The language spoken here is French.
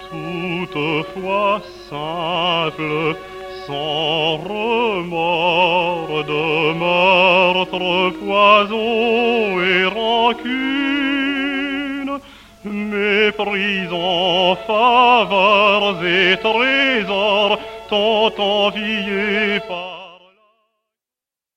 toutefois simple, sans remords de meurtre, poison et rancune, méprisant faveurs et trésors tant enviés par